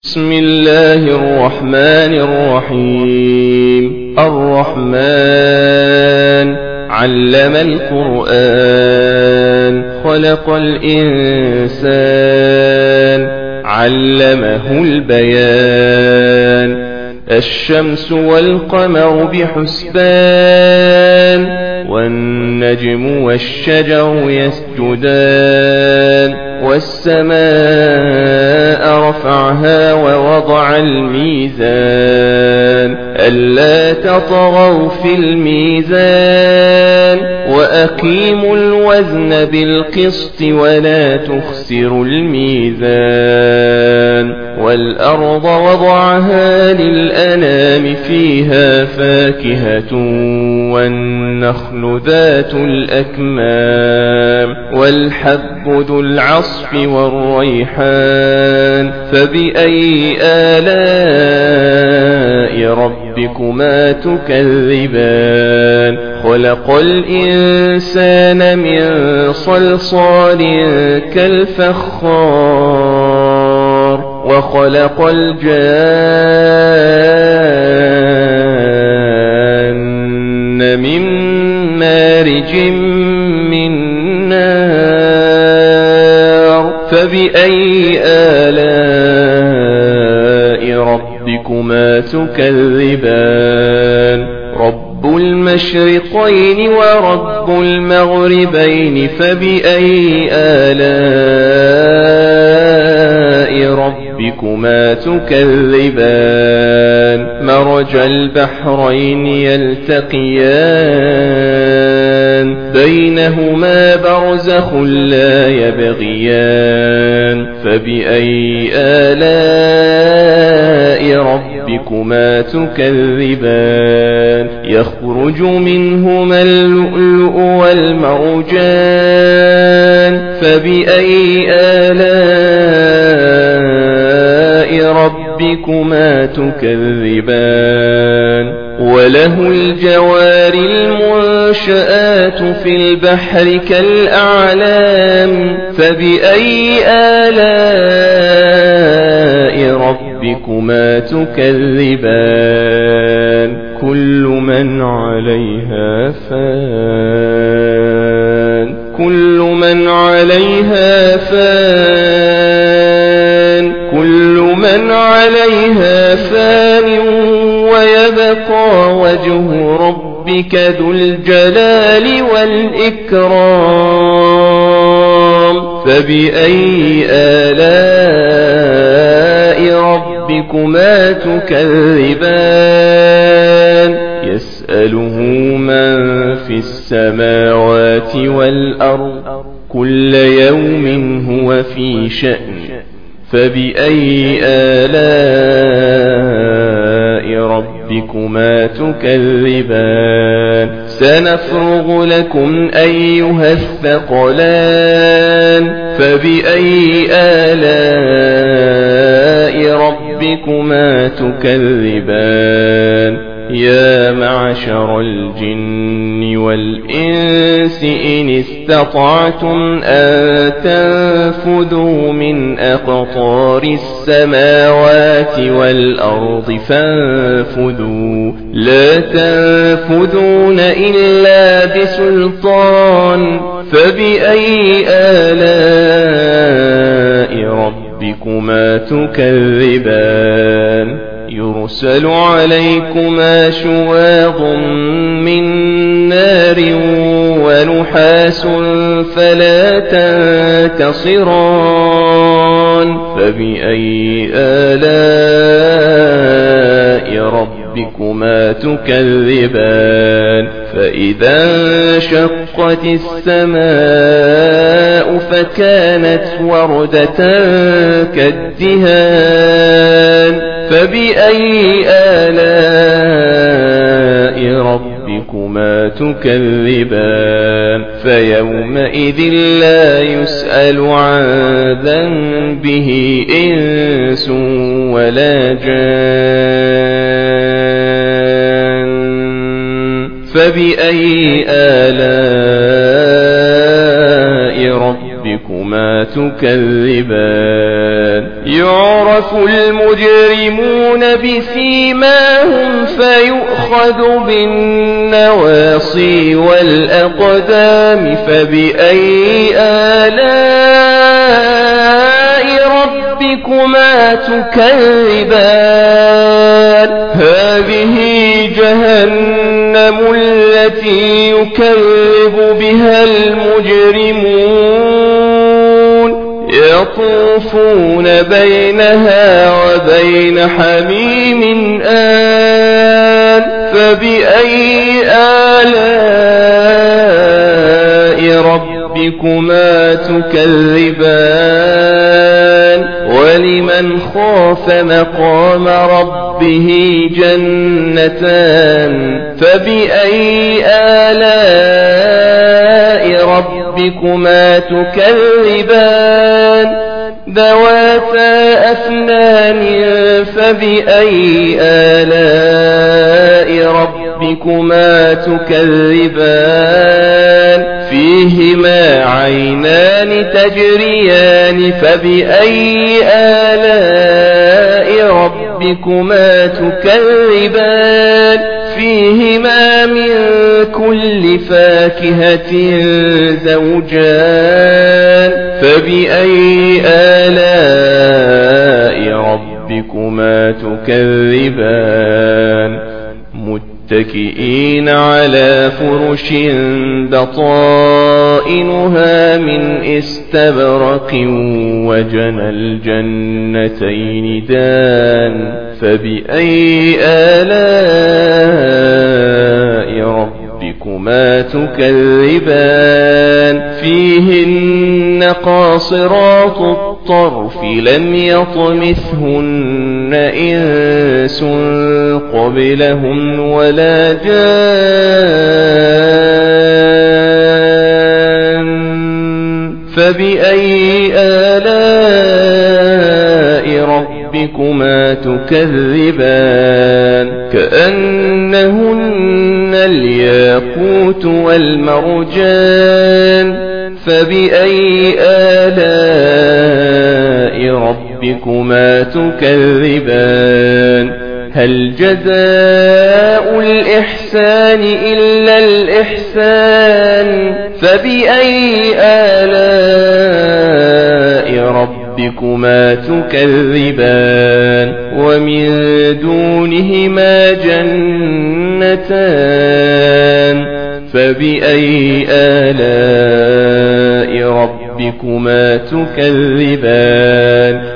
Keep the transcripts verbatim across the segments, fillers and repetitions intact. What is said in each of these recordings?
بسم الله الرحمن الرحيم. الرحمن علم القرآن خلق الإنسان علمه البيان. الشمس والقمر بحسبان والنجم والشجر يسجدان. والسماء رفعها ووضع الميزان ألا تطغوا في الميزان وأقيموا الوزن بالقسط ولا تخسروا الميزان. والأرض وضعها للأنام فيها فاكهة والنخل ذات الأكمام والحب ذو العصف والريحان. فبأي آلاء ربكما تكذبان؟ خلق الإنسان من صلصال كالفخار وخلق الجان من مارج من نار. فبأي آلاء ربكما تكذبان؟ رب المشرقين ورب المغربين. فبأي آلاء ربكما تكذبان؟ مرج البحرين يلتقيان بينهما برزخ لا يبغيان. فبأي آلاء ربكما تكذبان؟ يخرج منهما اللؤلؤ والمرجان. فبأي آلاء ربكما تكذبان؟ وله الجوار المنشآت في البحر كالأعلام. فبأي آلاء ربكما تكذبان؟ كل من عليها فان كل من عليها فان كل من عليها فان ويبقى وجه ربك ذو الجلال والإكرام. فبأي آلاء ربكما تكذبان؟ يسأله من في السماوات والأرض كل يوم هو في شأن. فبأي آلاء ربكما تكذبان؟ سنفرغ لكم أيها الثقلان. فبأي آلاء ربكما تكذبان؟ يا معشر الجن والإنس إن استطعتم أن تنفذوا من أقطار السماوات والأرض فانفذوا لا تنفذون إلا بسلطان. فبأي آلاء ربكما تكذبان؟ يرسل عليكما شواظ من نار ونحاس فلا تنتصران. فبأي آلاء ربكما تكذبان؟ فإذا انشقت السماء فكانت وردة كالدهان. فبأي آلاء ربكما تكذبان؟ فيومئذ لا يسأل عن ذنبه إنس ولا جان. فبأي آلاء ربكما تكذبان؟ يعرف المجرمون بسيماهم فيؤخذ بالنواصي والأقدام فبأي آلاء ربكما تكذبان هذه جهنم التي يكذب بها المجرمون يطوفون بينها وبين حميم آن فبأي آلاء ربكما تكذبان ولمن خاف مقام ربه جنتان فبأي آلاء ربكما تكذبان ذواتا أفنان فبأي آلاء ربكما تكذبان فيهما عينان تجريان فبأي آلاء ربكما تكذبان فيهما من كل فاكهة زوجان فبأي آلاء ربكما تكذبان متكئين على فرش بطائنها من استبرق وجنى الجنتين دان فبأي آلاء ربكما تكذبان فيهن قاصرات الطرف لم يطمثهن إنس قبلهم ولا جان فبأي آلاء ربكما تكذبان كأنهن الياقوت والمرجان فبأي آلاء ربكما تكذبان هل جزاء الإحسان إلا الإحسان فبأي آلاء ربكما تكذبان ومن دونهما جنتان فبأي آلاء ربكما تكذبان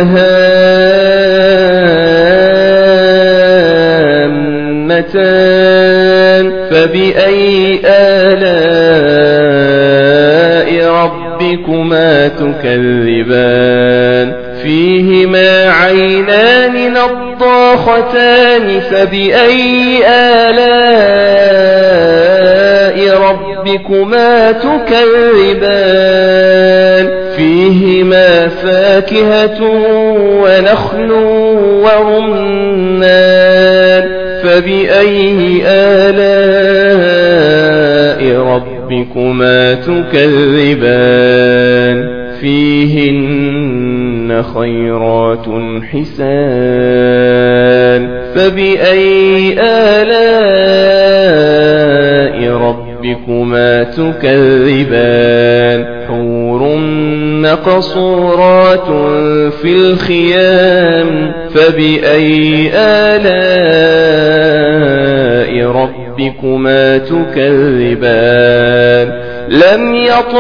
مدهامتان فبأي آلاء ربكما تكذبان فيهما عينان نضاختان فبأي آلاء ربكما تكذبان فيهما فاكهة ونخل ورمان فبأي آلاء ربكما تكذبان فيهن خيرات حسان فبأي آلاء ربكما تكذبان حور مقصورات في الخيام فبأي آلاء ربكما تكذبان لم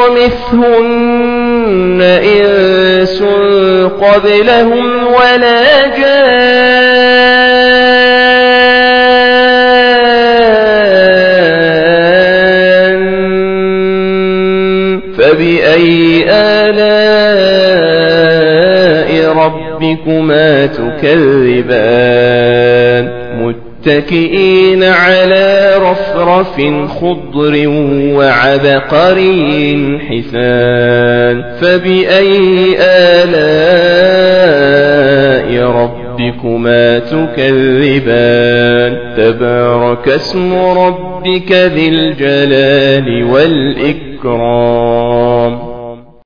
يطمثهن إنس قبلهم ولا جان فبأي آلاء ربكما تكذبان متكئين على رفرف خضر وعبقري حسان فبأي آلاء ربكما تكذبان تبارك اسم ربك ذي الجلال والإكرام